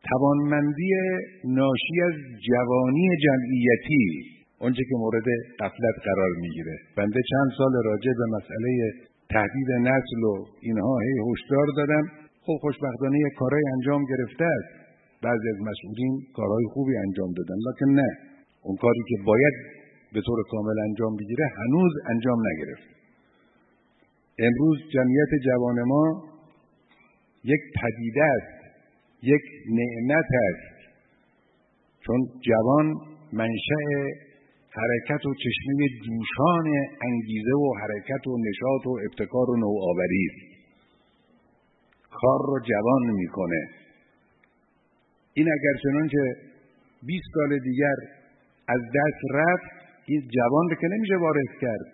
توانمندی ناشی از جوانی جمعیتی اونچه که مورد غفلت قرار میگیره. بنده چند سال راجع به مسئله تهدید نسل و اینها هشدار دادم. خب خوشبختانه یک کارهای انجام گرفته است. بعضی از مسئولین کارهای خوبی انجام دادن، لکن نه، اون کاری که باید به طور کامل انجام بگیره هنوز انجام نگرفت. امروز جمعیت جوان ما یک پدیده است، یک نعمت است، چون جوان منشأ حرکت و چشمه جوشان انگیزه و حرکت و نشاط و ابتکار و نوآوری است. کار رو جوان میکنه. این اگر چنانچه 20 سال دیگر از دست رفت، این جوان رو که نمیشه وارد کرد،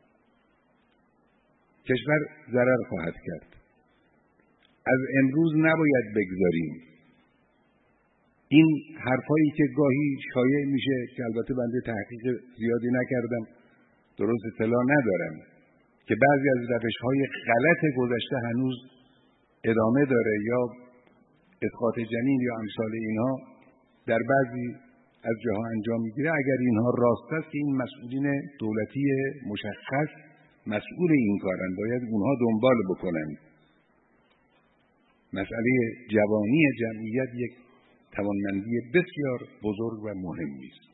کشور ضرر خواهد کرد. از امروز نباید بگذاریم. این حرفایی که گاهی شایع میشه که البته بنده تحقیق زیادی نکردم، درست اطلاع ندارم، که بعضی از روش‌های غلط گذشته هنوز ادامه داره یا اسقاط جنین یا امثال اینها در بعضی از جاها انجام میگیره. اگر اینها راست است که این مسئولین دولتی مشخص مسئول این کارن، باید اونها دنبال بکنن. مسئله جوانی جمعیت یک توانمندی بسیار بزرگ و مهمی است.